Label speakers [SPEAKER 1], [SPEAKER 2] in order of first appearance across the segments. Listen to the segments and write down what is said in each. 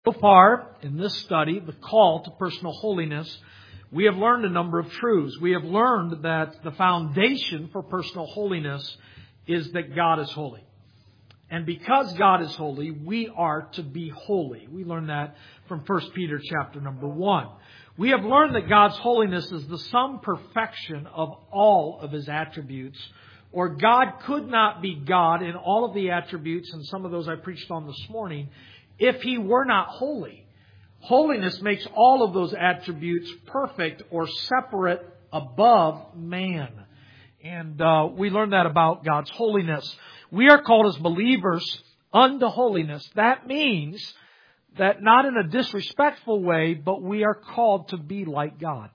[SPEAKER 1] So far, in this study, the call to personal holiness, we have learned a number of truths. We have learned that the foundation for personal holiness is that God is holy. And because God is holy, we are to be holy. We learned that from 1 Peter chapter number 1. We have learned that God's holiness is the sum perfection of all of His attributes. Or God could not be God in all of the attributes, and some of those I preached on this morning, if He were not holy. Holiness makes all of those attributes perfect or separate above man. And we learned that about God's holiness. We are called as believers unto holiness. That means that not in a disrespectful way, but we are called to be like God.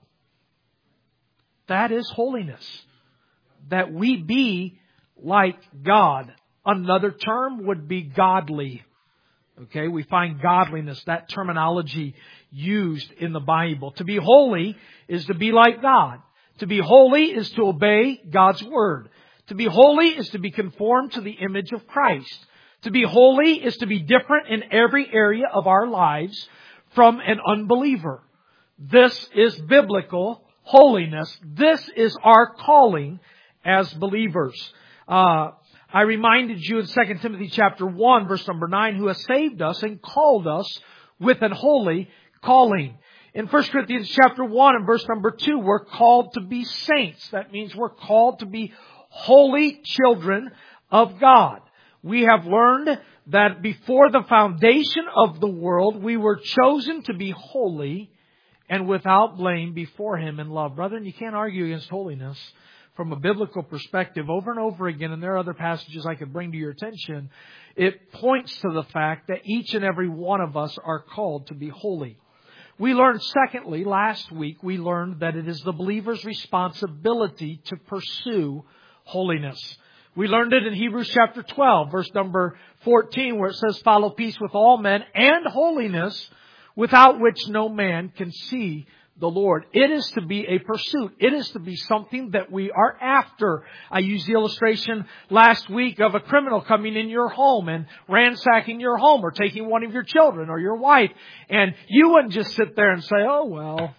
[SPEAKER 1] That is holiness. That we be like God. Another term would be godly. Okay, we find godliness, that terminology used in the Bible. To be holy is to be like God. To be holy is to obey God's Word. To be holy is to be conformed to the image of Christ. To be holy is to be different in every area of our lives from an unbeliever. This is biblical holiness. This is our calling as believers. I reminded you in 2 Timothy chapter 1, verse number 9, who has saved us and called us with an holy calling. In 1 Corinthians chapter 1 and verse number 2, we're called to be saints. That means we're called to be holy children of God. We have learned that before the foundation of the world, we were chosen to be holy and without blame before Him in love. Brethren, you can't argue against holiness. From a biblical perspective, over and over again, and there are other passages I could bring to your attention, it points to the fact that each and every one of us are called to be holy. We learned, secondly, last week, we learned that it is the believer's responsibility to pursue holiness. We learned it in Hebrews chapter 12, verse number 14, where it says, "Follow peace with all men and holiness, without which no man can see the Lord." It is to be a pursuit. It is to be something that we are after. I used the illustration last week of a criminal coming in your home and ransacking your home or taking one of your children or your wife. And you wouldn't just sit there and say, "Oh, well,"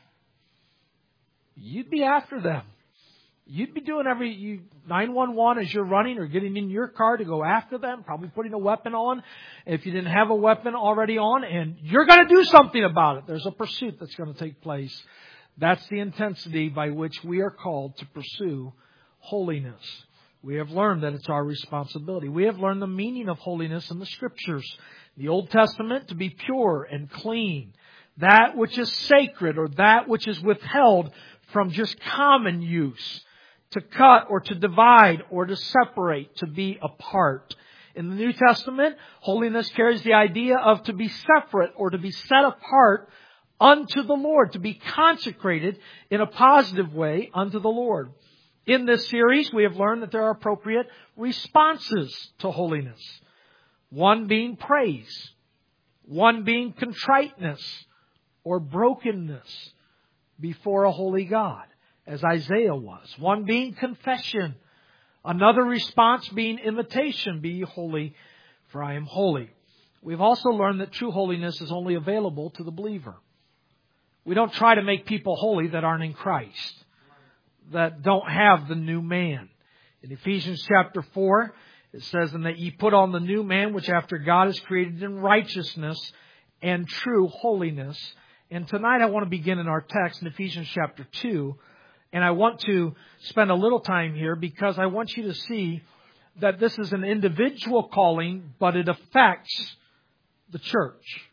[SPEAKER 1] you'd be after them. You'd be doing 911 as you're running or getting in your car to go after them, probably putting a weapon on if you didn't have a weapon already on, and you're going to do something about it. There's a pursuit that's going to take place. That's the intensity by which we are called to pursue holiness. We have learned that it's our responsibility. We have learned the meaning of holiness in the Scriptures. The Old Testament, to be pure and clean. That which is sacred or that which is withheld from just common use. To cut or to divide or to separate, to be apart. In the New Testament, holiness carries the idea of to be separate or to be set apart unto the Lord, to be consecrated in a positive way unto the Lord. In this series, we have learned that there are appropriate responses to holiness. One being praise. One being contriteness or brokenness before a holy God, as Isaiah was. One being confession. Another response being imitation. Be ye holy, for I am holy. We've also learned that true holiness is only available to the believer. We don't try to make people holy that aren't in Christ, that don't have the new man. In Ephesians chapter 4, it says, "And that ye put on the new man, which after God is created in righteousness and true holiness." And tonight I want to begin in our text in Ephesians chapter 2. And I want to spend a little time here because I want you to see that this is an individual calling, but it affects the church.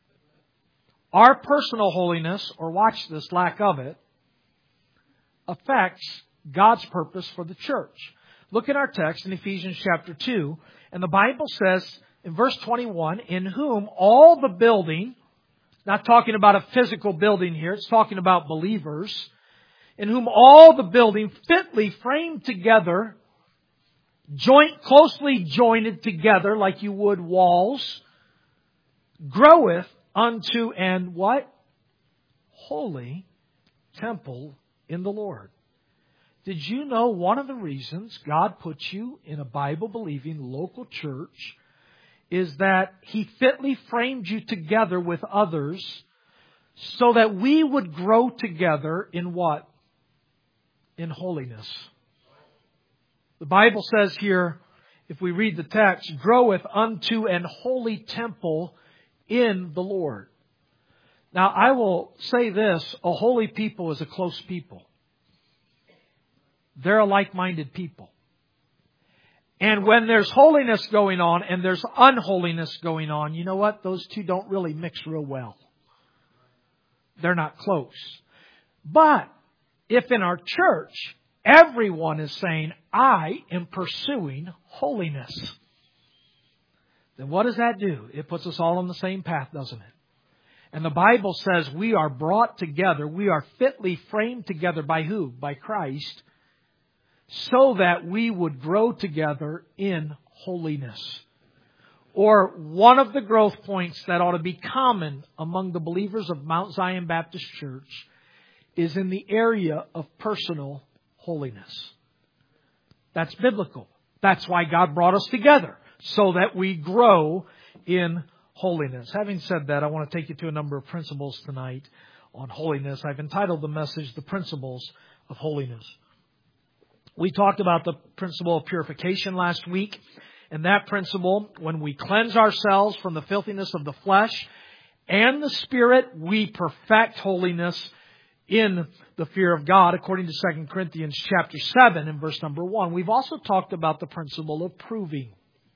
[SPEAKER 1] Our personal holiness, or watch this, lack of it, affects God's purpose for the church. Look at our text in Ephesians chapter 2, and the Bible says in verse 21, "In whom all the building," not talking about a physical building here, it's talking about believers, "in whom all the building fitly framed together, closely jointed together like you would walls, groweth unto an" what? "Holy temple in the Lord." Did you know one of the reasons God puts you in a Bible-believing local church is that He fitly framed you together with others so that we would grow together in what? In holiness. The Bible says here, if we read the text, groweth unto an holy temple in the Lord. Now, I will say this, a holy people is a close people. They're a like-minded people. And when there's holiness going on and there's unholiness going on, you know what? Those two don't really mix real well. They're not close. But if in our church, everyone is saying, I am pursuing holiness, then what does that do? It puts us all on the same path, doesn't it? And the Bible says we are brought together, we are fitly framed together by who? By Christ, so that we would grow together in holiness. Or one of the growth points that ought to be common among the believers of Mount Zion Baptist Church is in the area of personal holiness. That's biblical. That's why God brought us together, so that we grow in holiness. Having said that, I want to take you to a number of principles tonight on holiness. I've entitled the message, The Principles of Holiness. We talked about the principle of purification last week. And that principle, when we cleanse ourselves from the filthiness of the flesh and the spirit, we perfect holiness in the fear of God, according to 2 Corinthians chapter 7 and verse number 1. We've also talked about the principle of proving.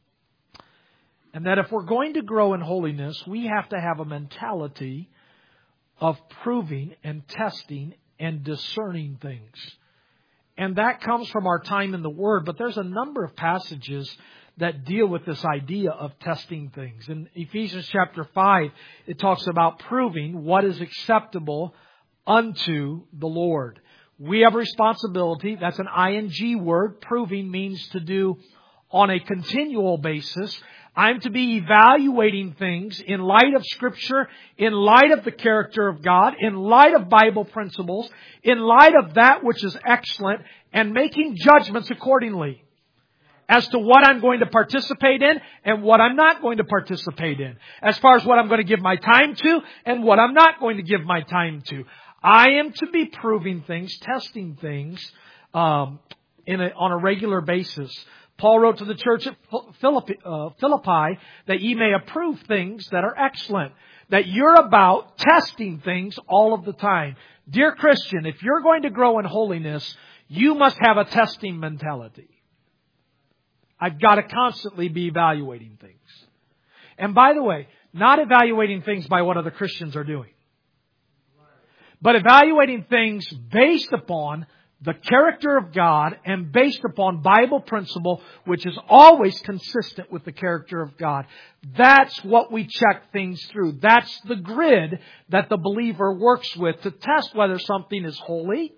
[SPEAKER 1] And that if we're going to grow in holiness, we have to have a mentality of proving and testing and discerning things. And that comes from our time in the Word. But there's a number of passages that deal with this idea of testing things. In Ephesians chapter 5, it talks about proving what is acceptable unto the Lord. We have a responsibility. That's an ing word. Proving means to do on a continual basis. I'm to be evaluating things in light of Scripture, in light of the character of God, in light of Bible principles, in light of that which is excellent, and making judgments accordingly as to what I'm going to participate in and what I'm not going to participate in. As far as what I'm going to give my time to and what I'm not going to give my time to. I am to be proving things, testing things on a regular basis. Paul wrote to the church at Philippi that ye may approve things that are excellent. That you're about testing things all of the time. Dear Christian, if you're going to grow in holiness, you must have a testing mentality. I've got to constantly be evaluating things. And by the way, not evaluating things by what other Christians are doing, but evaluating things based upon the character of God and based upon Bible principle, which is always consistent with the character of God. That's what we check things through. That's the grid that the believer works with to test whether something is holy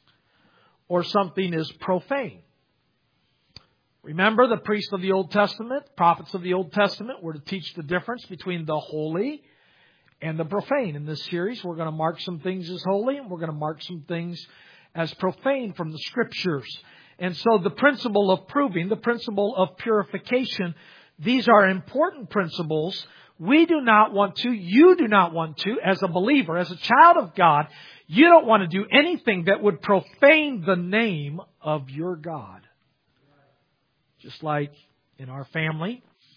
[SPEAKER 1] or something is profane. Remember, the priests of the Old Testament, prophets of the Old Testament, were to teach the difference between the holy and the profane. In this series, we're going to mark some things as holy and we're going to mark some things as profane from the Scriptures. And so the principle of proving, the principle of purification, these are important principles. We do not want to, you do not want to, as a believer, as a child of God, you don't want to do anything that would profane the name of your God. Just like in our family,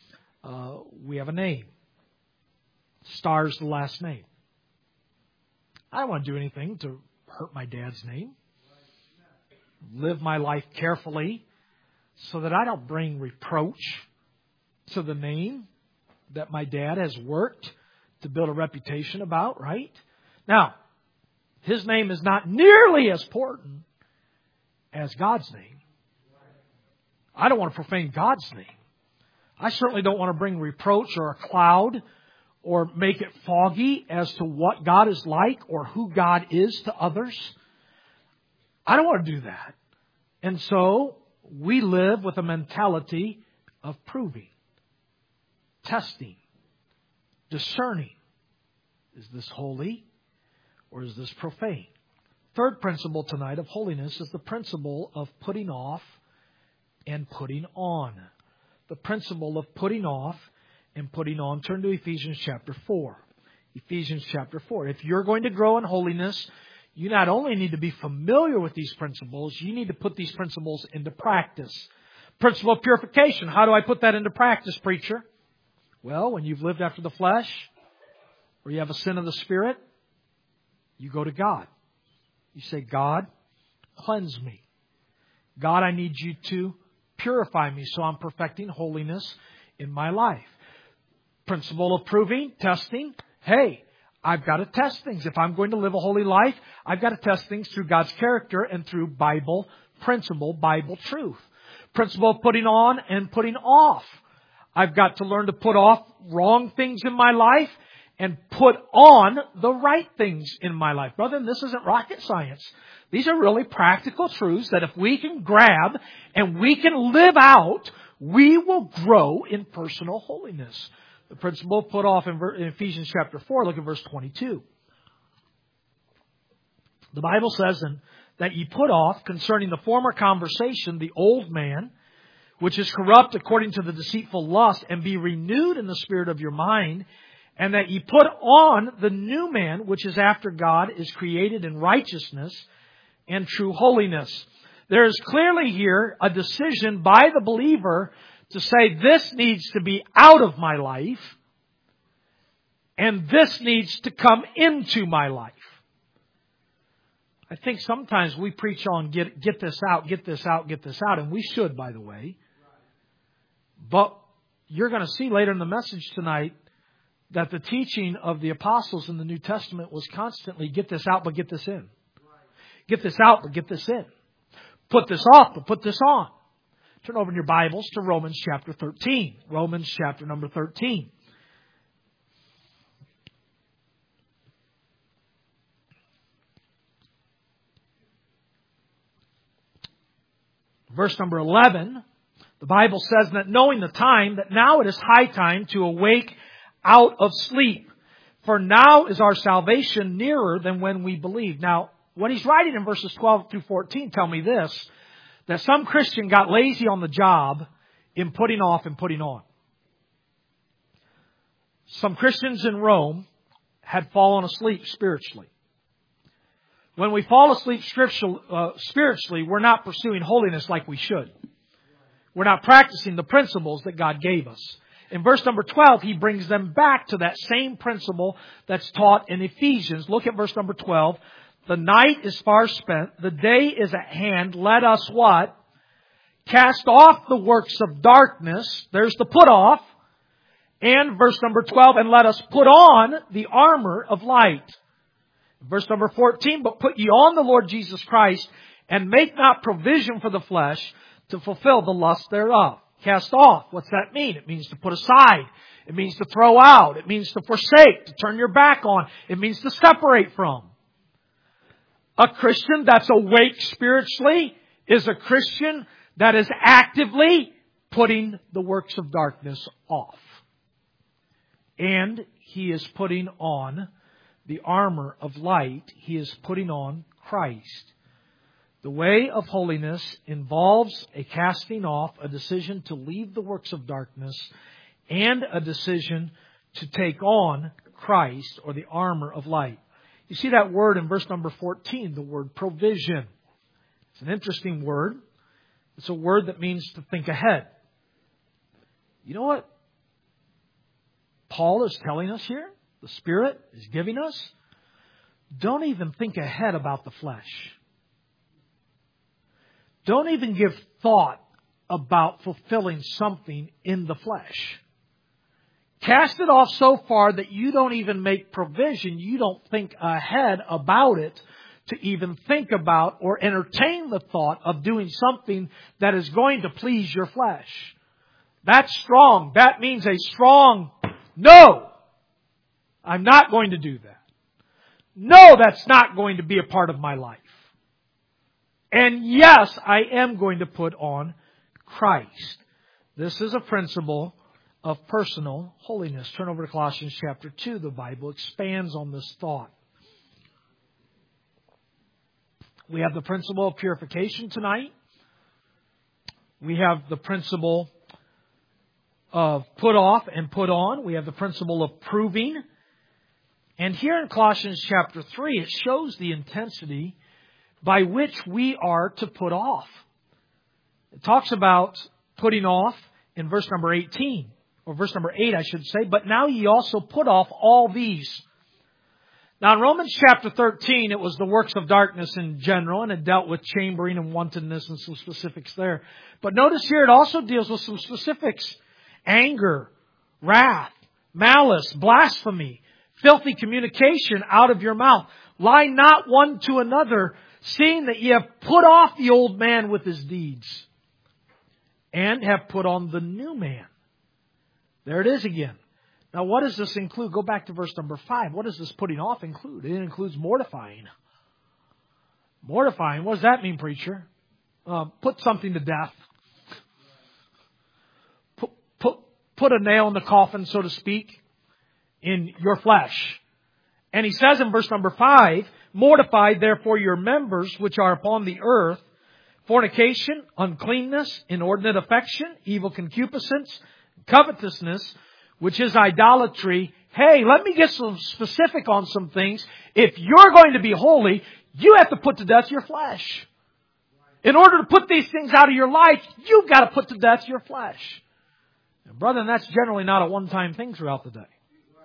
[SPEAKER 1] we have a name. Star's the last name. I don't want to do anything to hurt my dad's name. Live my life carefully so that I don't bring reproach to the name that my dad has worked to build a reputation about, right? Now, his name is not nearly as important as God's name. I don't want to profane God's name. I certainly don't want to bring reproach or a cloud or make it foggy as to what God is like or who God is to others. I don't want to do that. And so we live with a mentality of proving, testing, discerning. Is this holy or is this profane? Third principle tonight of holiness is the principle of putting off and putting on. The principle of putting off and putting on. Turn to Ephesians chapter 4. Ephesians chapter 4. If you're going to grow in holiness, you not only need to be familiar with these principles, you need to put these principles into practice. Principle of purification. How do I put that into practice, preacher? Well, when you've lived after the flesh, or you have a sin of the Spirit, you go to God. You say, God, cleanse me. God, I need you to purify me so I'm perfecting holiness in my life. Principle of proving, testing. Hey, I've got to test things. If I'm going to live a holy life, I've got to test things through God's character and through Bible principle, Bible truth. Principle of putting on and putting off. I've got to learn to put off wrong things in my life and put on the right things in my life. Brother, this isn't rocket science. These are really practical truths that if we can grab and we can live out, we will grow in personal holiness. The principle put off in Ephesians chapter 4, look at verse 22. The Bible says, "And that ye put off concerning the former conversation the old man, which is corrupt according to the deceitful lust, and be renewed in the spirit of your mind, and that ye put on the new man, which is after God, is created in righteousness and true holiness." There is clearly here a decision by the believer to say, this needs to be out of my life, and this needs to come into my life. I think sometimes we preach on get this out, get this out, get this out, and we should, by the way. But you're going to see later in the message tonight that the teaching of the apostles in the New Testament was constantly get this out, but get this in. Get this out, but get this in. Put this off, but put this on. Turn over in your Bibles to Romans chapter 13. Romans chapter number 13. Verse number 11. The Bible says that knowing the time, that now it is high time to awake out of sleep. For now is our salvation nearer than when we believed. Now, when he's writing in verses 12 through 14, tell me this, that some Christian got lazy on the job in putting off and putting on. Some Christians in Rome had fallen asleep spiritually. When we fall asleep spiritually, we're not pursuing holiness like we should. We're not practicing the principles that God gave us. In verse number 12, he brings them back to that same principle that's taught in Ephesians. Look at verse number 12. The night is far spent. The day is at hand. Let us what? Cast off the works of darkness. There's the put off. And verse number 12, and let us put on the armor of light. Verse number 14, but put ye on the Lord Jesus Christ, and make not provision for the flesh to fulfill the lust thereof. Cast off. What's that mean? It means to put aside. It means to throw out. It means to forsake, to turn your back on. It means to separate from. A Christian that's awake spiritually is a Christian that is actively putting the works of darkness off. And he is putting on the armor of light. He is putting on Christ. The way of holiness involves a casting off, a decision to leave the works of darkness, and a decision to take on Christ, or the armor of light. You see that word in verse number 14, the word provision. It's an interesting word. It's a word that means to think ahead. You know what Paul is telling us here? The Spirit is giving us? Don't even think ahead about the flesh. Don't even give thought about fulfilling something in the flesh. Cast it off so far that you don't even make provision. You don't think ahead about it to even think about or entertain the thought of doing something that is going to please your flesh. That's strong. That means a strong no. I'm not going to do that. No, that's not going to be a part of my life. And yes, I am going to put on Christ. This is a principle of personal holiness. Turn over to Colossians chapter 2. The Bible expands on this thought. We have the principle of purification tonight. We have the principle of put off and put on. We have the principle of proving. And here in Colossians chapter 3, it shows the intensity by which we are to put off. It talks about putting off in verse number 18, or verse number 8, I should say. But now ye also put off all these. Now in Romans chapter 13, it was the works of darkness in general, and it dealt with chambering and wantonness and some specifics there. But notice here it also deals with some specifics. Anger, wrath, malice, blasphemy, filthy communication out of your mouth. Lie not one to another, seeing that ye have put off the old man with his deeds, and have put on the new man. There it is again. Now what does this include? Go back to verse number 5. What does this putting off include? It includes mortifying. Mortifying, what does that mean, preacher? Put something to death. Put a nail in the coffin, so to speak, in your flesh. And he says in verse number 5, mortify therefore your members which are upon the earth, fornication, uncleanness, inordinate affection, evil concupiscence, covetousness, which is idolatry. Hey, let me get some specific on some things. If you're going to be holy, you have to put to death your flesh. In order to put these things out of your life, you've got to put to death your flesh. And brethren, that's generally not a one-time thing throughout the day.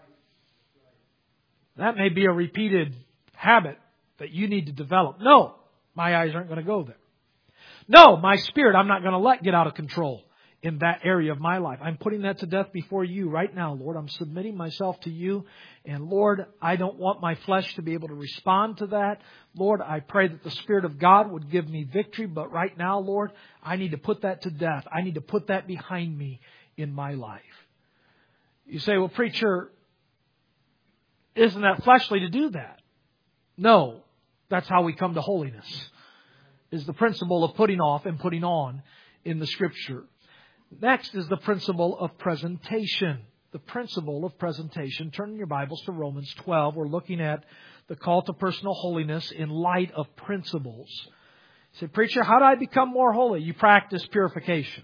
[SPEAKER 1] That may be a repeated habit that you need to develop. No, my eyes aren't going to go there. No, my spirit I'm not going to let get out of control in that area of my life. I'm putting that to death before you right now, Lord. I'm submitting myself to you. And Lord, I don't want my flesh to be able to respond to that. Lord, I pray that the Spirit of God would give me victory. But right now, Lord, I need to put that to death. I need to put that behind me in my life. You say, well, preacher, isn't that fleshly to do that? No, that's how we come to holiness. Is the principle of putting off and putting on in the Scripture. Next is the principle of presentation. The principle of presentation. Turn in your Bibles to Romans 12. We're looking at the call to personal holiness in light of principles. You say, preacher, how do I become more holy? You practice purification.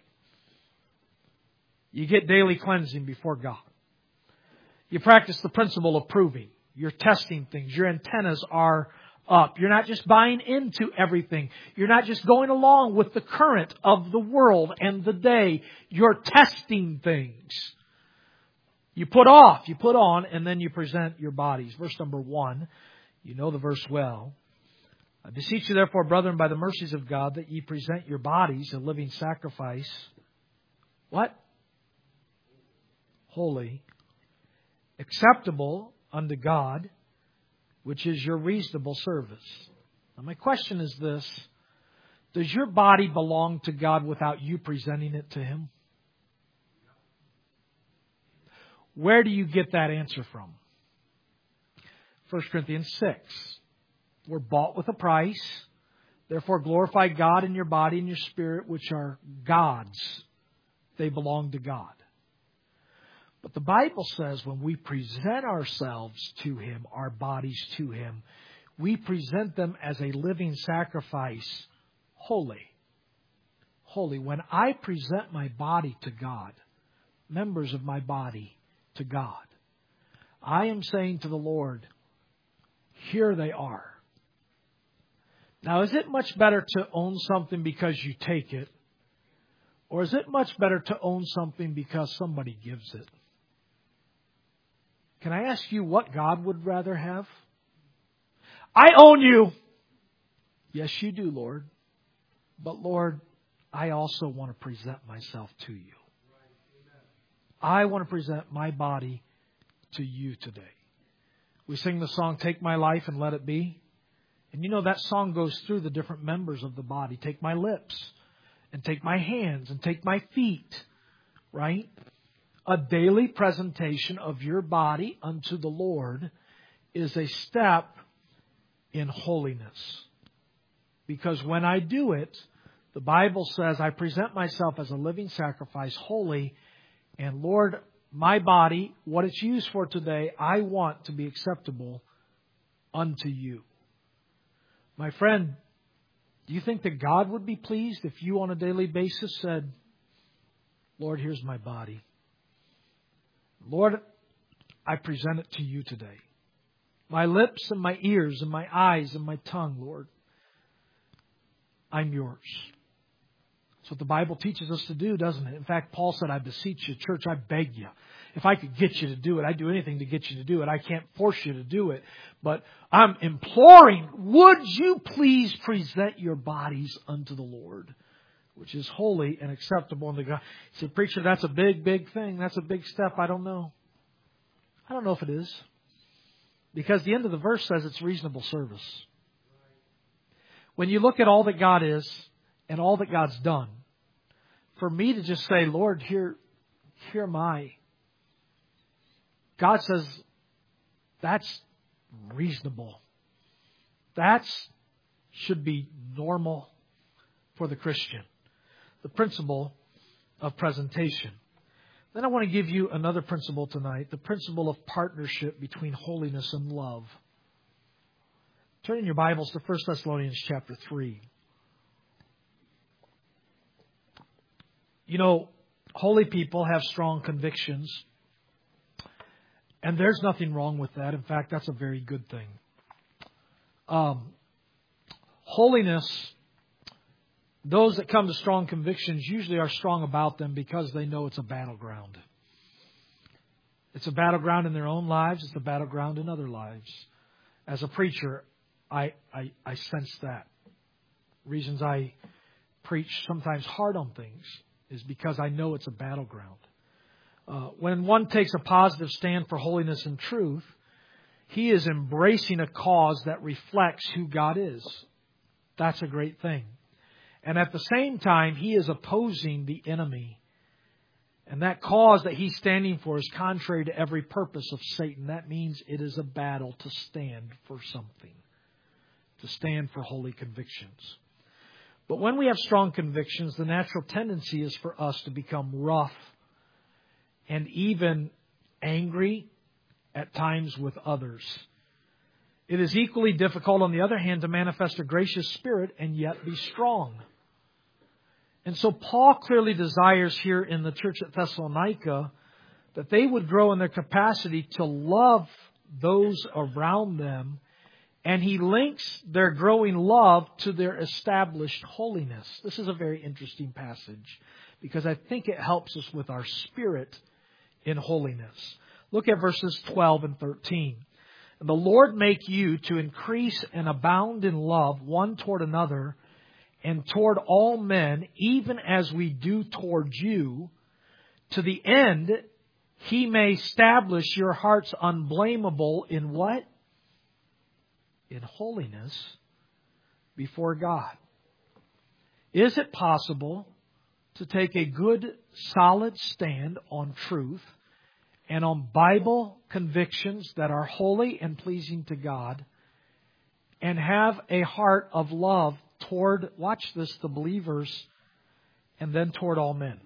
[SPEAKER 1] You get daily cleansing before God. You practice the principle of proving. You're testing things. Your antennas are up. You're not just buying into everything. You're not just going along with the current of the world and the day. You're testing things. You put off, you put on, and then you present your bodies. Verse number 1. You know the verse well. I beseech you therefore, brethren, by the mercies of God, that ye present your bodies a living sacrifice. What? Holy. Acceptable unto God, which is your reasonable service. Now my question is this. Does your body belong to God without you presenting it to Him? Where do you get that answer from? 1 Corinthians 6. We're bought with a price. Therefore glorify God in your body and your spirit, which are God's. They belong to God. But the Bible says when we present ourselves to Him, our bodies to Him, we present them as a living sacrifice, holy. Holy. When I present my body to God, members of my body to God, I am saying to the Lord, here they are. Now, is it much better to own something because you take it? Or is it much better to own something because somebody gives it? Can I ask you what God would rather have? I own you. Yes, you do, Lord. But Lord, I also want to present myself to you. I want to present my body to you today. We sing the song, Take My Life and Let It Be. And you know that song goes through the different members of the body. Take my lips and take my hands and take my feet. Right? A daily presentation of your body unto the Lord is a step in holiness. Because when I do it, the Bible says I present myself as a living sacrifice, holy. And Lord, my body, what it's used for today, I want to be acceptable unto you. My friend, do you think that God would be pleased if you on a daily basis said, Lord, here's my body. Lord, I present it to you today. My lips and my ears and my eyes and my tongue, Lord, I'm yours. That's what the Bible teaches us to do, doesn't it? In fact, Paul said, I beseech you, church, I beg you. If I could get you to do it, I'd do anything to get you to do it. I can't force you to do it. But I'm imploring, would you please present your bodies unto the Lord, which is holy and acceptable unto God. You say, preacher, that's a big, big thing. That's a big step. I don't know. I don't know if it is. Because the end of the verse says it's reasonable service. When you look at all that God is and all that God's done, for me to just say, Lord, here am I. God says, that's reasonable. That should be normal for the Christian. The principle of presentation. Then I want to give you another principle tonight, the principle of partnership between holiness and love. Turn in your Bibles to 1 Thessalonians chapter 3. You know, holy people have strong convictions, and there's nothing wrong with that. In fact, that's a very good thing. Holiness, those that come to strong convictions usually are strong about them because they know it's a battleground. It's a battleground in their own lives. It's a battleground in other lives. As a preacher, I sense that. Reasons I preach sometimes hard on things is because I know it's a battleground. When one takes a positive stand for holiness and truth, he is embracing a cause that reflects who God is. That's a great thing. And at the same time, he is opposing the enemy. And that cause that he's standing for is contrary to every purpose of Satan. That means it is a battle to stand for something. To stand for holy convictions. But when we have strong convictions, the natural tendency is for us to become rough and even angry at times with others. It is equally difficult, on the other hand, to manifest a gracious spirit and yet be strong. And so Paul clearly desires here in the church at Thessalonica that they would grow in their capacity to love those around them. And he links their growing love to their established holiness. This is a very interesting passage because I think it helps us with our spirit in holiness. Look at verses 12 and 13. And the Lord make you to increase and abound in love one toward another and toward all men, even as we do toward you, to the end he may establish your hearts unblameable in what? In holiness before God. Is it possible to take a good, solid stand on truth and on Bible convictions that are holy and pleasing to God and have a heart of love toward, watch this, the believers and then toward all men?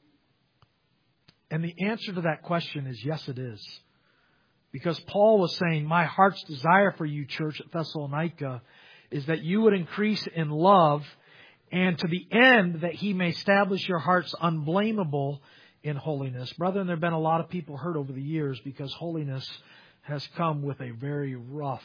[SPEAKER 1] And the answer to that question is yes, it is. Because Paul was saying, my heart's desire for you, church at Thessalonica, is that you would increase in love and to the end that he may establish your hearts unblameable in holiness. Brethren, there have been a lot of people hurt over the years because holiness has come with a very rough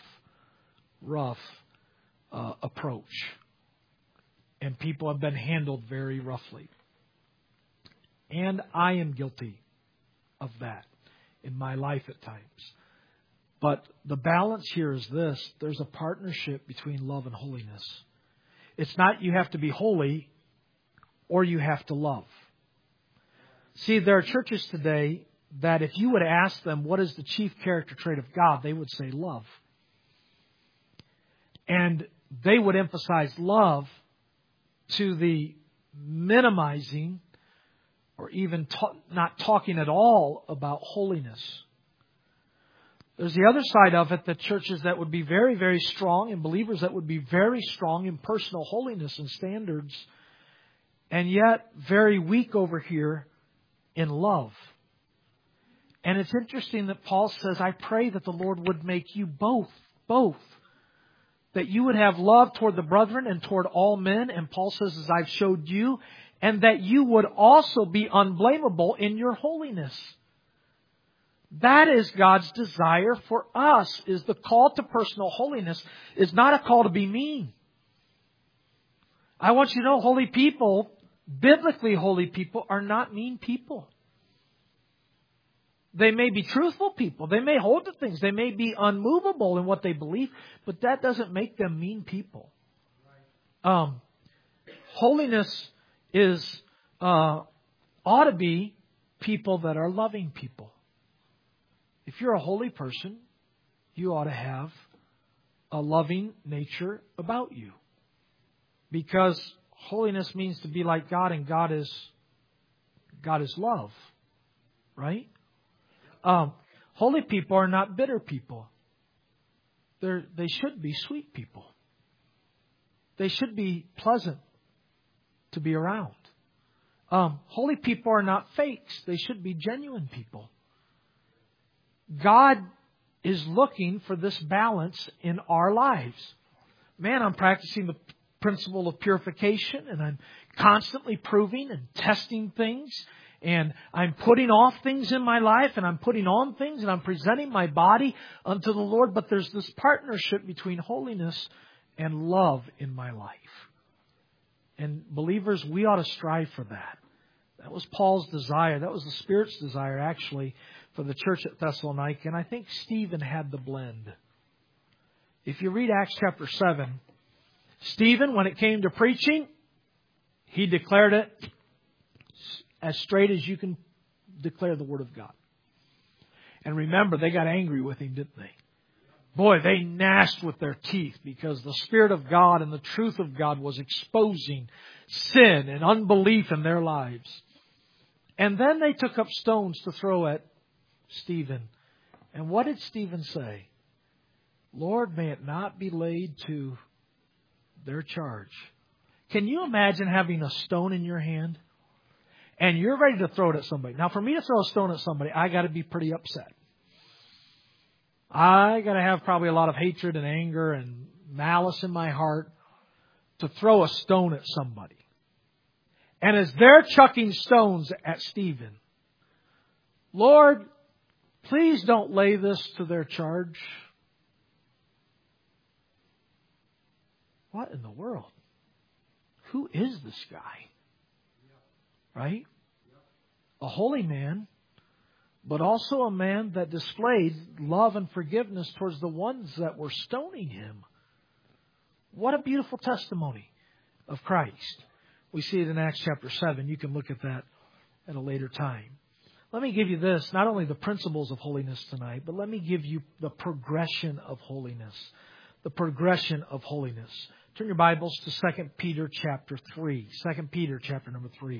[SPEAKER 1] approach. And people have been handled very roughly. And I am guilty of that in my life at times. But the balance here is this. There's a partnership between love and holiness. It's not you have to be holy or you have to love. See, there are churches today that if you would ask them what is the chief character trait of God, they would say love. And they would emphasize love to the minimizing or even not talking at all about holiness. There's the other side of it, that churches that would be very, very strong and believers that would be very strong in personal holiness and standards, and yet very weak over here in love. And it's interesting that Paul says, I pray that the Lord would make you both. That you would have love toward the brethren and toward all men. And Paul says, as I've showed you, and that you would also be unblameable in your holiness. That is God's desire for us, is the call to personal holiness is not a call to be mean. I want you to know holy people, biblically holy people, are not mean people. They may be truthful people. They may hold to things. They may be unmovable in what they believe, but that doesn't make them mean people. Holiness is ought to be people that are loving people. If you're a holy person, you ought to have a loving nature about you. Because holiness means to be like God, and God is love. Right? Holy people are not bitter people. They should be sweet people. They should be pleasant to be around. Holy people are not fakes. They should be genuine people. God is looking for this balance in our lives. Man, I'm practicing the principle of purification, and I'm constantly proving and testing things, and I'm putting off things in my life, and I'm putting on things, and I'm presenting my body unto the Lord. But there's this partnership between holiness and love in my life. And believers, we ought to strive for that. That was Paul's desire. That was the Spirit's desire, actually, for the church at Thessalonica. And I think Stephen had the blend. If you read Acts chapter 7, Stephen, when it came to preaching, he declared it as straight as you can declare the Word of God. And remember, they got angry with him, didn't they? Boy, they gnashed with their teeth because the Spirit of God and the truth of God was exposing sin and unbelief in their lives. And then they took up stones to throw at Stephen. And what did Stephen say? Lord, may it not be laid to their charge. Can you imagine having a stone in your hand and you're ready to throw it at somebody? Now, for me to throw a stone at somebody, I got to be pretty upset. I got to have probably a lot of hatred and anger and malice in my heart to throw a stone at somebody. And as they're chucking stones at Stephen, Lord, please don't lay this to their charge. What in the world? Who is this guy? Right? A holy man, but also a man that displayed love and forgiveness towards the ones that were stoning him. What a beautiful testimony of Christ. We see it in Acts chapter 7. You can look at that at a later time. Let me give you this, not only the principles of holiness tonight, but let me give you the progression of holiness. The progression of holiness. Turn your Bibles to 2 Peter chapter 3. 2 Peter chapter number 3.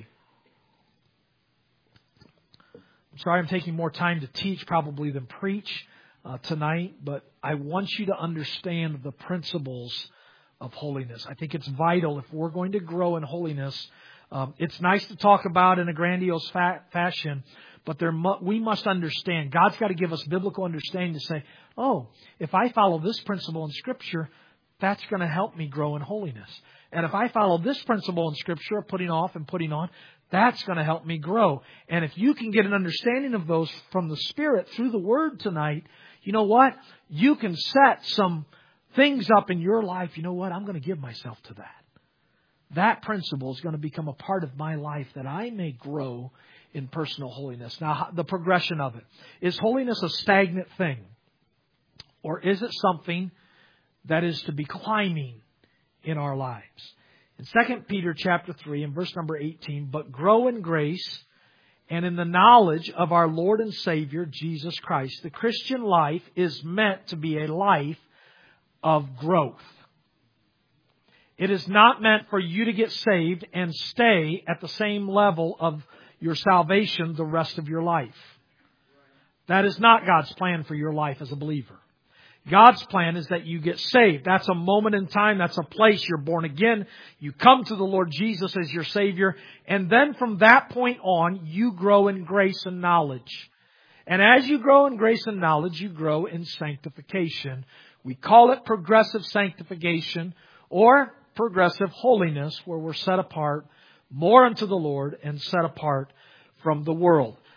[SPEAKER 1] I'm sorry I'm taking more time to teach probably than preach tonight, but I want you to understand the principles of holiness. I think it's vital if we're going to grow in holiness. It's nice to talk about in a grandiose fashion, but we must understand. God's got to give us biblical understanding to say, oh, if I follow this principle in Scripture, that's going to help me grow in holiness. And if I follow this principle in Scripture, putting off and putting on, that's going to help me grow. And if you can get an understanding of those from the Spirit through the Word tonight, you know what? You can set some things up in your life. You know what? I'm going to give myself to that. That principle is going to become a part of my life that I may grow in personal holiness. Now, the progression of it. Is holiness a stagnant thing? Or is it something that is to be climbing in our lives? In 2 Peter chapter 3 and verse number 18, but grow in grace and in the knowledge of our Lord and Savior, Jesus Christ. The Christian life is meant to be a life of growth. It is not meant for you to get saved and stay at the same level of your salvation the rest of your life. That is not God's plan for your life as a believer. God's plan is that you get saved. That's a moment in time. That's a place. You're born again. You come to the Lord Jesus as your Savior. And then from that point on, you grow in grace and knowledge. And as you grow in grace and knowledge, you grow in sanctification. We call it progressive sanctification or progressive holiness, where we're set apart more unto the Lord and set apart from the world.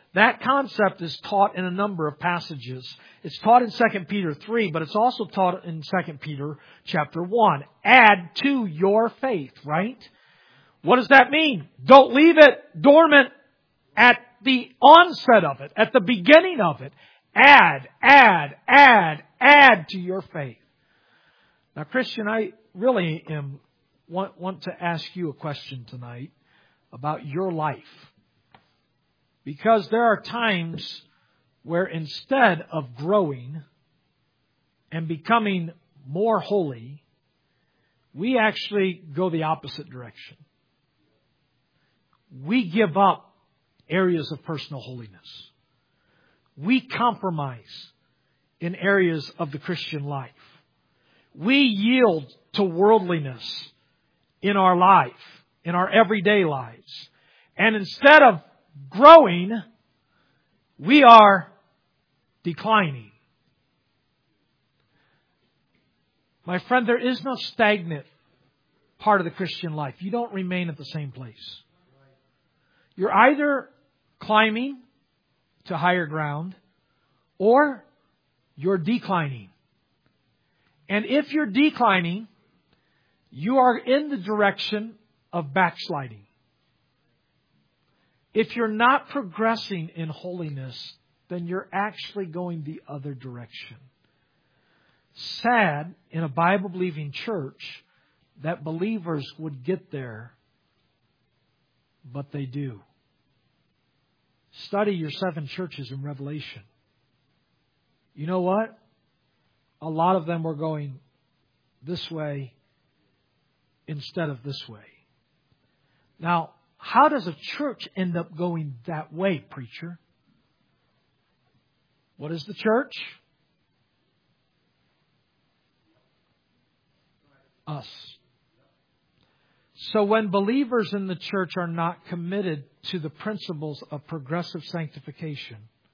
[SPEAKER 1] That concept is taught in a number of passages. It's taught in 2 Peter 3, but it's also taught in 2 Peter chapter 1. Add to your faith, right? What does that mean? Don't leave it dormant at the onset of it, at the beginning of it. Add to your faith. Now, Christian, I really want to ask you a question tonight about your life. Because there are times where instead of growing and becoming more holy, we actually go the opposite direction. We give up areas of personal holiness. We compromise in areas of the Christian life. We yield to worldliness in our life, in our everyday lives. And instead of growing, we are declining. My friend, there is no stagnant part of the Christian life. You don't remain at the same place. You're either climbing to higher ground or you're declining. And if you're declining, you are in the direction of backsliding. If you're not progressing in holiness, then you're actually going the other direction. Sad in a Bible-believing church that believers would get there, but they do. Study your 7 churches in Revelation. You know what? A lot of them were going this way instead of this way. Now, how does a church end up going that way, preacher? What is the church? Us. So when believers in the church are not committed to the principles of progressive sanctification,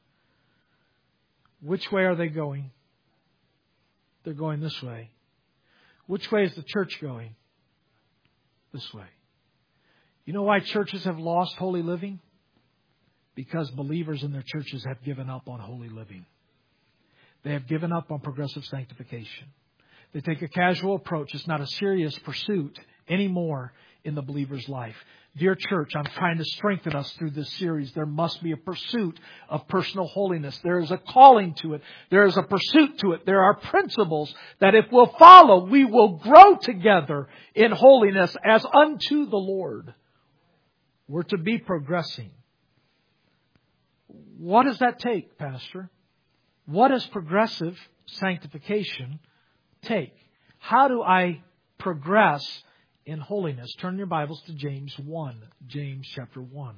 [SPEAKER 1] which way are they going? They're going this way. Which way is the church going? This way. You know why churches have lost holy living? Because believers in their churches have given up on holy living. They have given up on progressive sanctification. They take a casual approach. It's not a serious pursuit anymore in the believer's life. Dear church, I'm trying to strengthen us through this series. There must be a pursuit of personal holiness. There is a calling to it. There is a pursuit to it. There are principles that if we'll follow, we will grow together in holiness as unto the Lord. We're to be progressing. What does that take, Pastor? What does progressive sanctification take? How do I progress in holiness? Turn your Bibles to James 1. James chapter 1.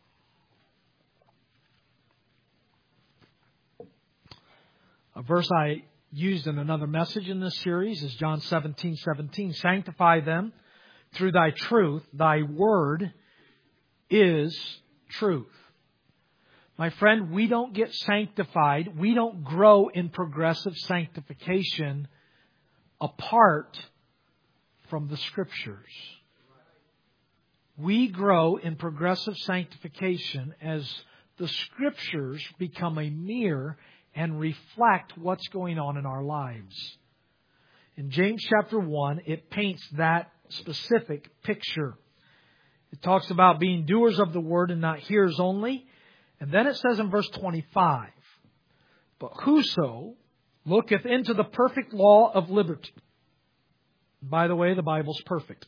[SPEAKER 1] A verse I used in another message in this series is John 17:17. Sanctify them through thy truth. Thy word is truth. My friend, we don't get sanctified. We don't grow in progressive sanctification apart from the Scriptures. We grow in progressive sanctification as the Scriptures become a mirror and reflect what's going on in our lives. In James chapter 1, it paints that specific picture. It talks about being doers of the word and not hearers only. And then it says in verse 25, but whoso looketh into the perfect law of liberty. By the way, the Bible's perfect.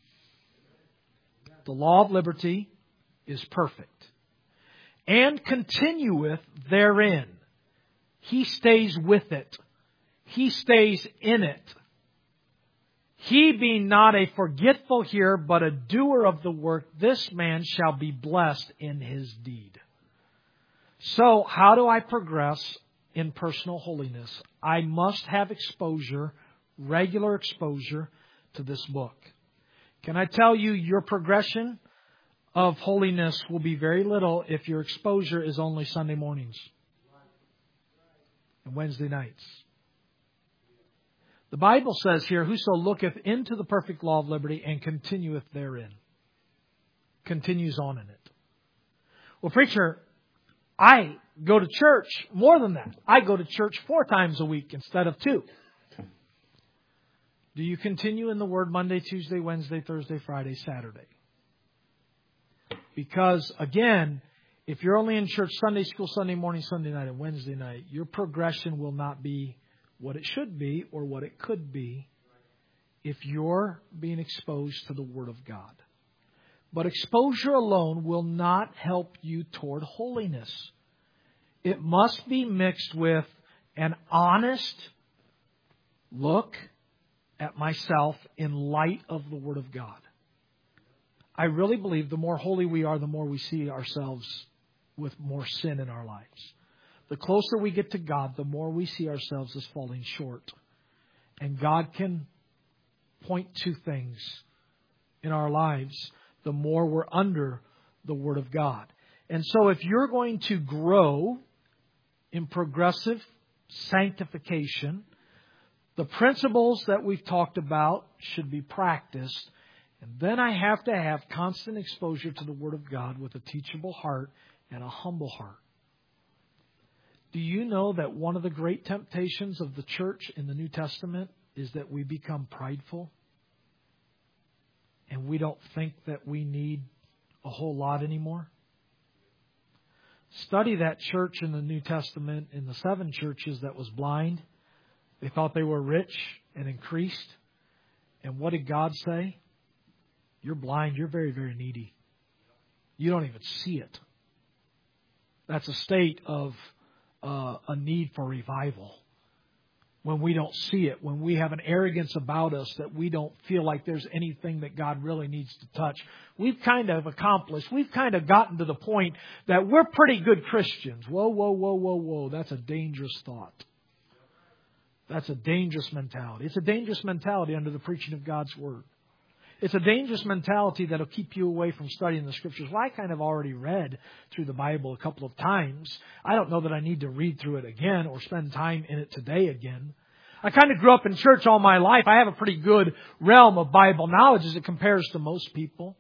[SPEAKER 1] The law of liberty is perfect. And continueth therein. He stays with it. He stays in it. He being not a forgetful hearer, but a doer of the work, this man shall be blessed in his deed. So, how do I progress in personal holiness? I must have exposure, regular exposure to this book. Can I tell you, your progression of holiness will be very little if your exposure is only Sunday mornings and Wednesday nights. The Bible says here, whoso looketh into the perfect law of liberty and continueth therein. Continues on in it. Well, preacher, I go to church more than that. I go to church 4 times a week instead of 2. Do you continue in the Word Monday, Tuesday, Wednesday, Thursday, Friday, Saturday? Because, again, if you're only in church Sunday school, Sunday morning, Sunday night, and Wednesday night, your progression will not be what it should be or what it could be if you're being exposed to the Word of God. But exposure alone will not help you toward holiness. It must be mixed with an honest look at myself in light of the Word of God. I really believe the more holy we are, the more we see ourselves with more sin in our lives. The closer we get to God, the more we see ourselves as falling short. And God can point to things in our lives, the more we're under the Word of God. And so if you're going to grow in progressive sanctification, the principles that we've talked about should be practiced. And then I have to have constant exposure to the Word of God with a teachable heart and a humble heart. Do you know that one of the great temptations of the church in the New Testament is that we become prideful? And we don't think that we need a whole lot anymore? Study that church in the New Testament in the 7 churches that was blind. They thought they were rich and increased. And what did God say? You're blind. You're very, very needy. You don't even see it. That's a state of a need for revival. When we don't see it, when we have an arrogance about us that we don't feel like there's anything that God really needs to touch. We've kind of gotten to the point that we're pretty good Christians. Whoa, whoa, whoa, whoa, whoa. That's a dangerous thought. That's a dangerous mentality. It's a dangerous mentality under the preaching of God's Word. It's a dangerous mentality that'll keep you away from studying the Scriptures. Well, I kind of already read through the Bible a couple of times. I don't know that I need to read through it again or spend time in it today again. I kind of grew up in church all my life. I have a pretty good realm of Bible knowledge as it compares to most people.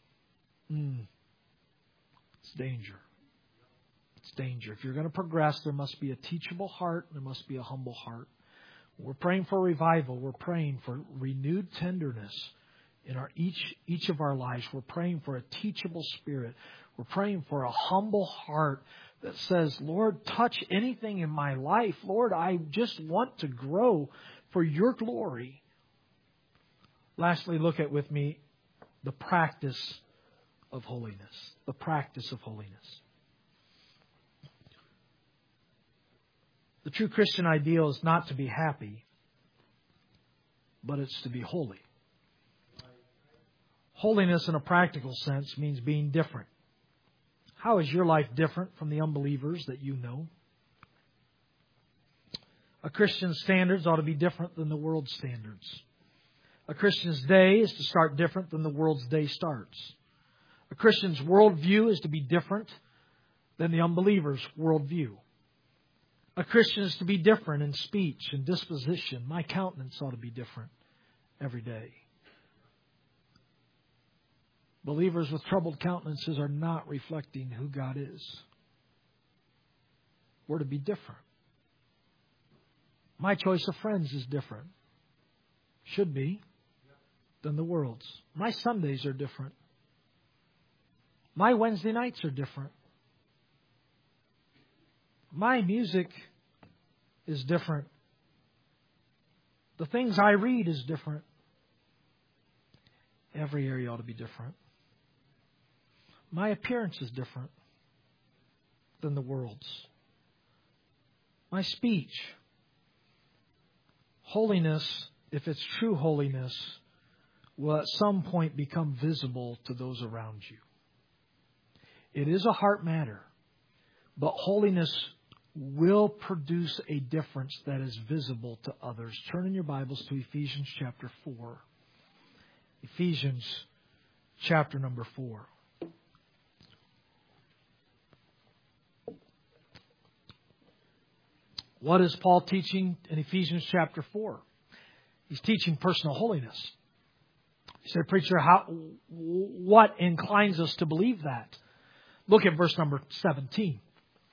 [SPEAKER 1] It's danger. It's danger. If you're going to progress, there must be a teachable heart. There must be a humble heart. We're praying for revival. We're praying for renewed tenderness in each of our lives. We're praying for a teachable spirit. We're praying for a humble heart that says, Lord, touch anything in my life. Lord, I just want to grow for your glory. Lastly, look at with me the practice of holiness. The practice of holiness. The true Christian ideal is not to be happy, but it's to be holy. Holiness in a practical sense means being different. How is your life different from the unbelievers that you know? A Christian's standards ought to be different than the world's standards. A Christian's day is to start different than the world's day starts. A Christian's worldview is to be different than the unbeliever's worldview. A Christian is to be different in speech and disposition. My countenance ought to be different every day. Believers with troubled countenances are not reflecting who God is. We're to be different. My choice of friends is different. Should be than the world's. My Sundays are different. My Wednesday nights are different. My music is different. The things I read is different. Every area ought to be different. My appearance is different than the world's. My speech. Holiness, if it's true holiness, will at some point become visible to those around you. It is a heart matter, but holiness will produce a difference that is visible to others. Turn in your Bibles to Ephesians chapter 4. Ephesians chapter number 4. What is Paul teaching in Ephesians chapter 4? He's teaching personal holiness. You say, preacher, what inclines us to believe that? Look at verse number 17.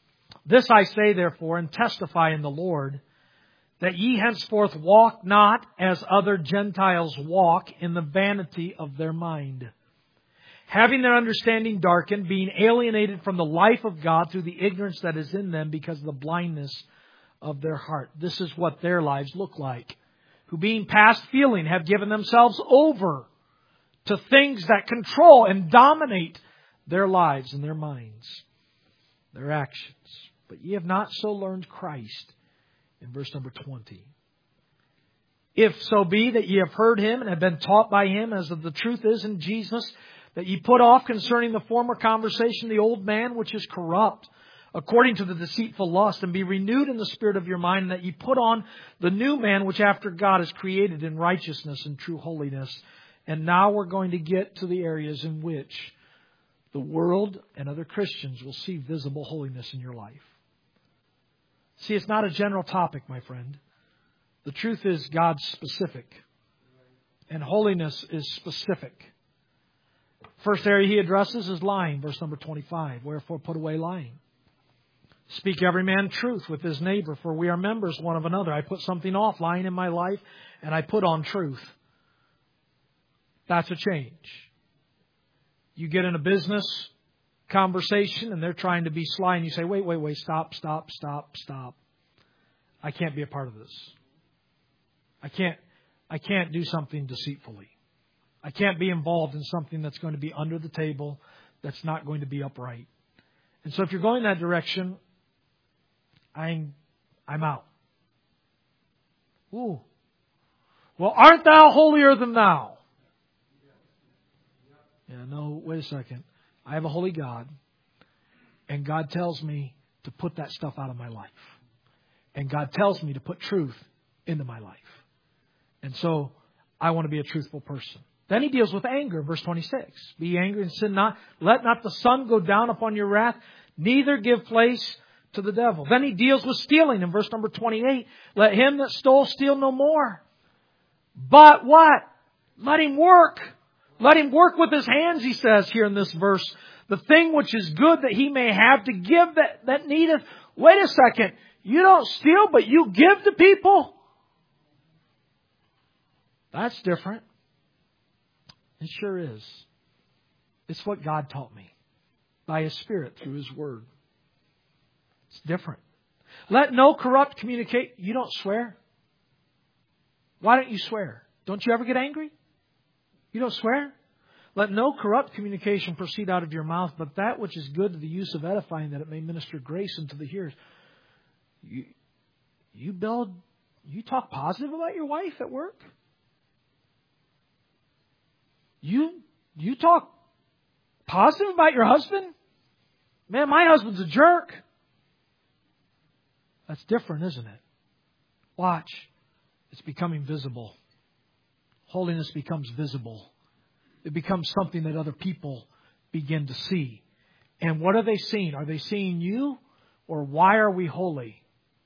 [SPEAKER 1] This I say therefore, and testify in the Lord, that ye henceforth walk not as other Gentiles walk in the vanity of their mind, having their understanding darkened, being alienated from the life of God through the ignorance that is in them because of the blindness of their heart. This is what their lives look like. Who being past feeling have given themselves over to things that control and dominate their lives and their minds, their actions. But ye have not so learned Christ. In verse number 20. If so be that ye have heard Him and have been taught by Him, as of the truth is in Jesus, that ye put off concerning the former conversation the old man which is corrupt, according to the deceitful lust, and be renewed in the spirit of your mind, and that ye put on the new man which after God is created in righteousness and true holiness. And now we're going to get to the areas in which the world and other Christians will see visible holiness in your life. See, it's not a general topic, my friend. The truth is God's specific. And holiness is specific. First area He addresses is lying, verse number 25. Wherefore put away lying. Speak every man truth with his neighbor, for we are members one of another. I put something off, lying in my life, and I put on truth. That's a change. You get in a business conversation and they're trying to be sly, and you say, wait, stop. I can't be a part of this. I can't do something deceitfully. I can't be involved in something that's going to be under the table, that's not going to be upright. And so if you're going that direction, I'm out. Ooh. Well, art thou holier than thou? Yeah, no, wait a second. I have a holy God, and God tells me to put that stuff out of my life. And God tells me to put truth into my life. And so I want to be a truthful person. Then He deals with anger, verse 26. Be angry and sin not. Let not the sun go down upon your wrath, neither give place to the devil. Then He deals with stealing in verse number 28. Let him that stole steal no more. But what? Let him work. Let him work with his hands, he says here in this verse. The thing which is good that he may have to give that needeth. Wait a second. You don't steal, but you give to people? That's different. It sure is. It's what God taught me by His Spirit through His Word. It's different. Let no corrupt communicate. You don't swear. Why don't you swear? Don't you ever get angry? You don't swear? Let no corrupt communication proceed out of your mouth, but that which is good to the use of edifying, that it may minister grace unto the hearers. You talk positive about your wife at work? You talk positive about your husband? Man, my husband's a jerk. That's different, isn't it? Watch. It's becoming visible. Holiness becomes visible. It becomes something that other people begin to see. And what are they seeing? Are they seeing you? Or why are we holy?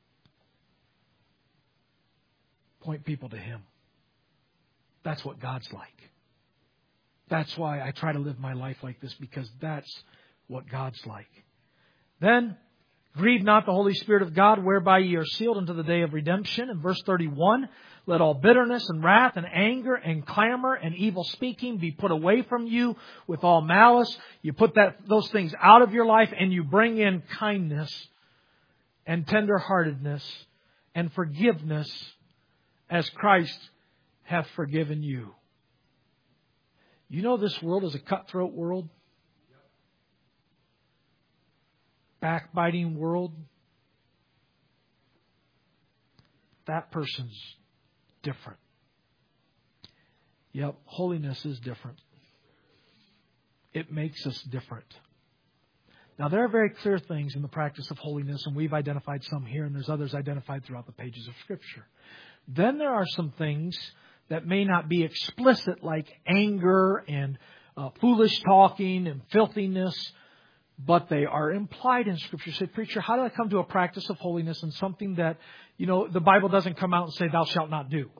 [SPEAKER 1] Point people to Him. That's what God's like. That's why I try to live my life like this, because that's what God's like. Then, grieve not the Holy Spirit of God, whereby ye are sealed unto the day of redemption. In verse 31, let all bitterness and wrath and anger and clamor and evil speaking be put away from you with all malice. You put those things out of your life, and you bring in kindness and tenderheartedness and forgiveness as Christ hath forgiven you. You know this world is a cutthroat world. Backbiting world. That person's different. Yep, holiness is different. It makes us different. Now, there are very clear things in the practice of holiness, and we've identified some here, and there's others identified throughout the pages of Scripture. Then there are some things that may not be explicit, like anger and foolish talking and filthiness, but they are implied in Scripture. You say, preacher, how do I come to a practice of holiness and something that, the Bible doesn't come out and say, thou shalt not do?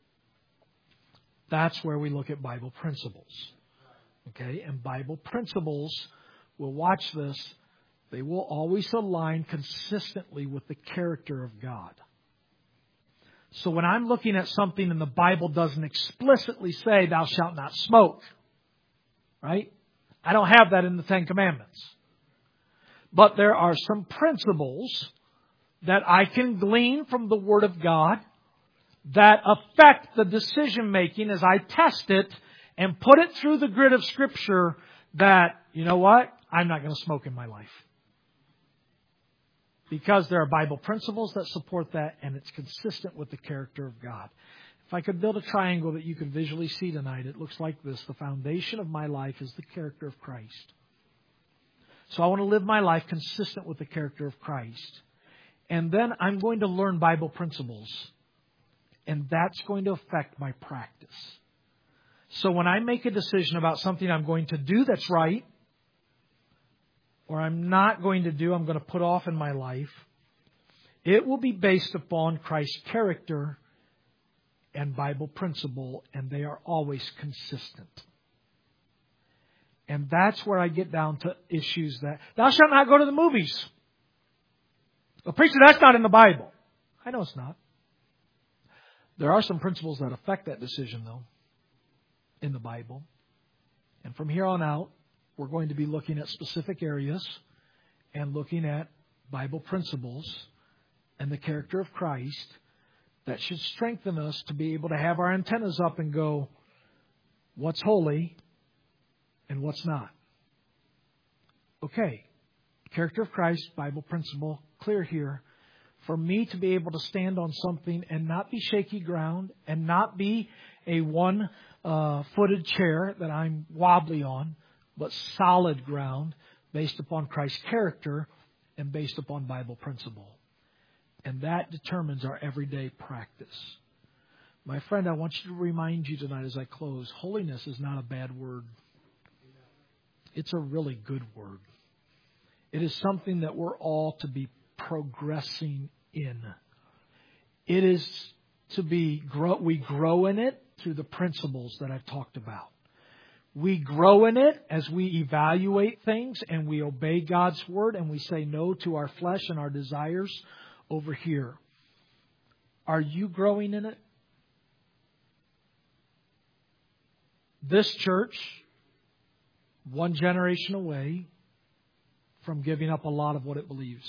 [SPEAKER 1] That's where we look at Bible principles. Okay? And Bible principles, we'll watch this, they will always align consistently with the character of God. So when I'm looking at something and the Bible doesn't explicitly say, thou shalt not smoke, right? I don't have that in the Ten Commandments. But there are some principles that I can glean from the Word of God that affect the decision making as I test it and put it through the grid of Scripture that, you know what? I'm not going to smoke in my life. Because there are Bible principles that support that, and it's consistent with the character of God. If I could build a triangle that you could visually see tonight, it looks like this. The foundation of my life is the character of Christ. So I want to live my life consistent with the character of Christ. And then I'm going to learn Bible principles. And that's going to affect my practice. So when I make a decision about something I'm going to do that's right, or I'm not going to do, I'm going to put off in my life, it will be based upon Christ's character and Bible principle, and they are always consistent. And that's where I get down to issues that, thou shalt not go to the movies. Well, preacher, that's not in the Bible. I know it's not. There are some principles that affect that decision, though, in the Bible. And from here on out, we're going to be looking at specific areas and looking at Bible principles and the character of Christ that should strengthen us to be able to have our antennas up and go, what's holy and what's not? Okay, character of Christ, Bible principle, clear here. For me to be able to stand on something and not be shaky ground and not be a one-footed chair that I'm wobbly on, but solid ground based upon Christ's character and based upon Bible principle. And that determines our everyday practice. My friend, I want you to remind you tonight as I close, holiness is not a bad word. It's a really good word. It is something that we're all to be progressing in. It is to be we grow in it through the principles that I've talked about. We grow in it as we evaluate things and we obey God's word and we say no to our flesh and our desires over here. Are you growing in it? This church, one generation away from giving up a lot of what it believes.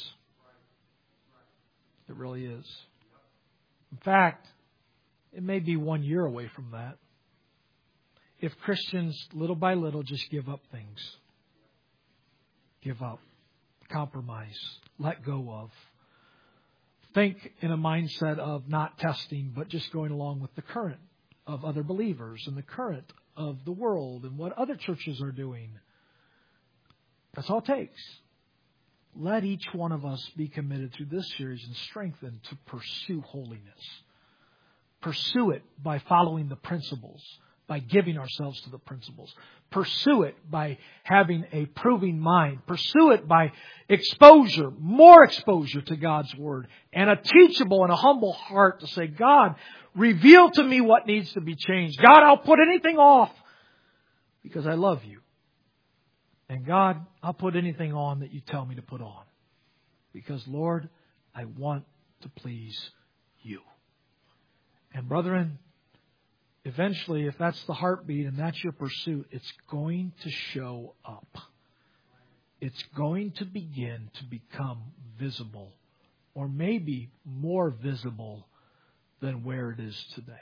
[SPEAKER 1] It really is. In fact, it may be 1 year away from that. If Christians, little by little, just give up things. Give up. Compromise. Let go of. Think in a mindset of not testing, but just going along with the current of other believers and the current of the world and what other churches are doing. That's all it takes. Let each one of us be committed through this series and strengthened to pursue holiness. Pursue it by following the principles, by giving ourselves to the principles. Pursue it by having a proving mind. Pursue it by exposure, more exposure to God's Word, and a teachable and a humble heart to say, God, reveal to me what needs to be changed. God, I'll put anything off because I love you. And God, I'll put anything on that you tell me to put on. Because, Lord, I want to please you. And brethren, eventually, if that's the heartbeat and that's your pursuit, it's going to show up. It's going to begin to become visible, or maybe more visible than where it is today.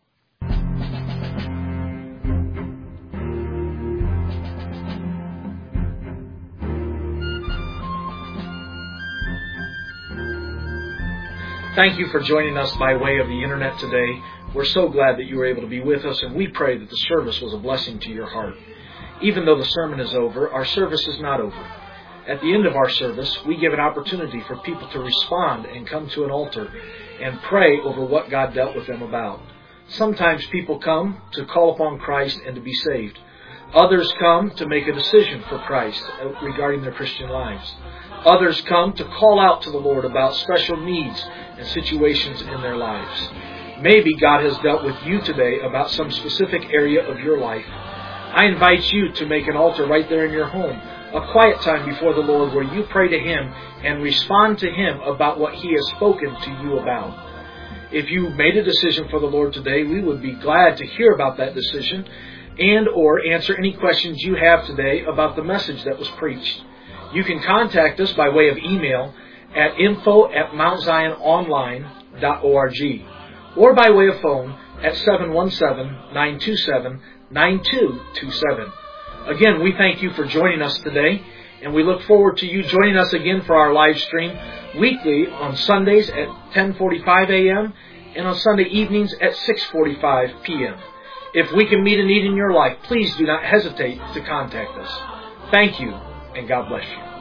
[SPEAKER 2] Thank you for joining us by way of the internet today. We're so glad that you were able to be with us, and we pray that the service was a blessing to your heart. Even though the sermon is over, our service is not over. At the end of our service, we give an opportunity for people to respond and come to an altar and pray over what God dealt with them about. Sometimes people come to call upon Christ and to be saved. Others come to make a decision for Christ regarding their Christian lives. Others come to call out to the Lord about special needs and situations in their lives. Maybe God has dealt with you today about some specific area of your life. I invite you to make an altar right there in your home, a quiet time before the Lord where you pray to Him and respond to Him about what He has spoken to you about. If you made a decision for the Lord today, we would be glad to hear about that decision and or answer any questions you have today about the message that was preached. You can contact us by way of email at info@mountziononline.org or by way of phone at 717-927-9227. Again, we thank you for joining us today, and we look forward to you joining us again for our live stream weekly on Sundays at 10:45 a.m. and on Sunday evenings at 6:45 p.m. If we can meet a need in your life, please do not hesitate to contact us. Thank you, and God bless you.